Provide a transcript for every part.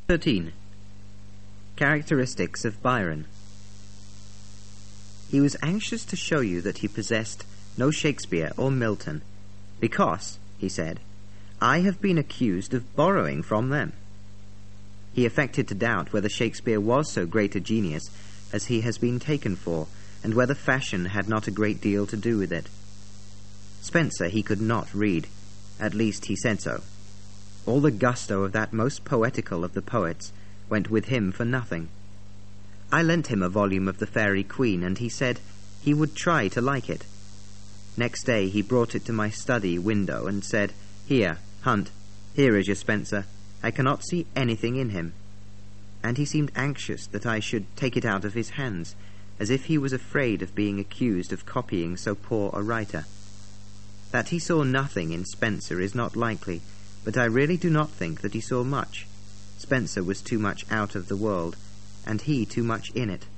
13. Characteristics of Byron. He was anxious to show you that he possessed no Shakespeare or Milton, because, he said, I have been accused of borrowing from them. He affected to doubt whether Shakespeare was so great a genius as he has been taken for, and whether fashion had not a great deal to do with it. Spenser he could not read, at least he said so. All the gusto of that most poetical of the poets went with him for nothing. I lent him a volume of the Faerie Queene, and he said he would try to like it. Next day he brought it to my study window and said, Here, Hunt, here is your Spenser. I cannot see anything in him. And he seemed anxious that I should take it out of his hands, as if he was afraid of being accused of copying so poor a writer. That he saw nothing in Spenser is not likely, but I really do not think that he saw much. Spenser was too much out of the world, and he too much in it.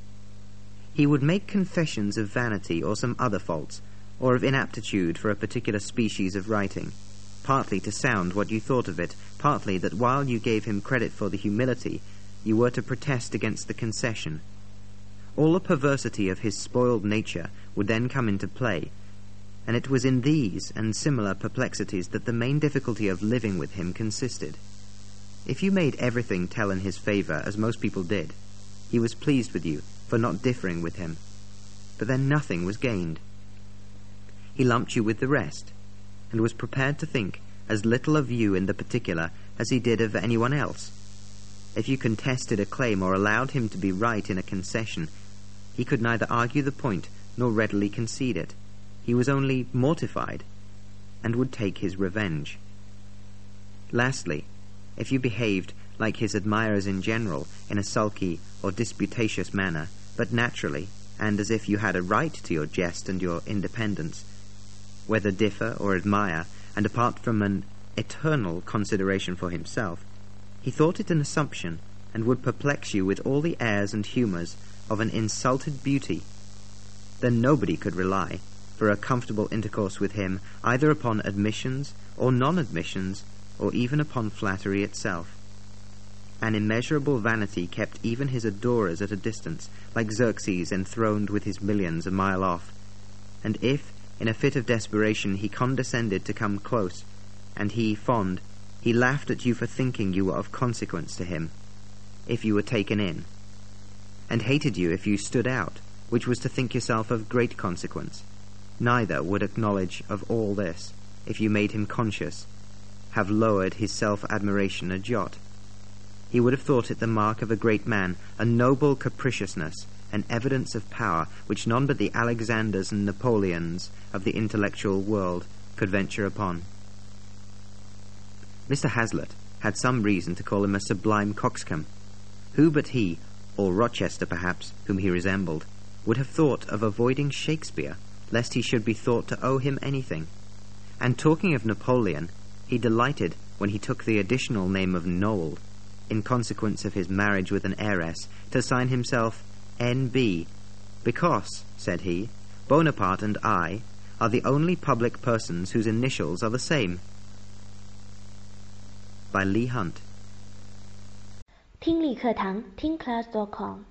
He would make confessions of vanity or some other faults, or of inaptitude for a particular species of writing, partly to sound what you thought of it, partly that while you gave him credit for the humility, you were to protest against the concession. All the perversity of his spoiled nature would then come into play, and it was in these and similar perplexities that the main difficulty of living with him consisted. If you made everything tell in his favour, as most people did, he was pleased with you for not differing with him. But then nothing was gained. He lumped you with the rest, and was prepared to think as little of you in the particular as he did of anyone else. If you contested a claim or allowed him to be right in a concession, he could neither argue the point nor readily concede it. He was only mortified, and would take his revenge. Lastly, if you behaved like his admirers in general, in a sulky or disputatious manner, but naturally, and as if you had a right to your jest and your independence, whether differ or admire, and apart from an eternal consideration for himself, he thought it an assumption, and would perplex you with all the airs and humours of an insulted beauty, then nobody could rely, for a comfortable intercourse with him, either upon admissions or non-admissions, or even upon flattery itself. An immeasurable vanity kept even his adorers at a distance, like Xerxes enthroned with his millions a mile off. And if, in a fit of desperation, he condescended to come close, and he fond, he laughed at you for thinking you were of consequence to him, if you were taken in, and hated you if you stood out, which was to think yourself of great consequence. Neither would acknowledge of all this, if you made him conscious, have lowered his self-admiration a jot. He would have thought it the mark of a great man, a noble capriciousness, an evidence of power which none but the Alexanders and Napoleons of the intellectual world could venture upon. Mr. Hazlitt had some reason to call him a sublime coxcomb. Who but he, or Rochester perhaps, whom he resembled, would have thought of avoiding Shakespeare, lest he should be thought to owe him anything? And talking of Napoleon, he delighted when he took the additional name of Noel, in consequence of his marriage with an heiress, to sign himself N.B., because, said he, Bonaparte and I are the only public persons whose initials are the same. By Leigh Hunt. 听力课堂听class.com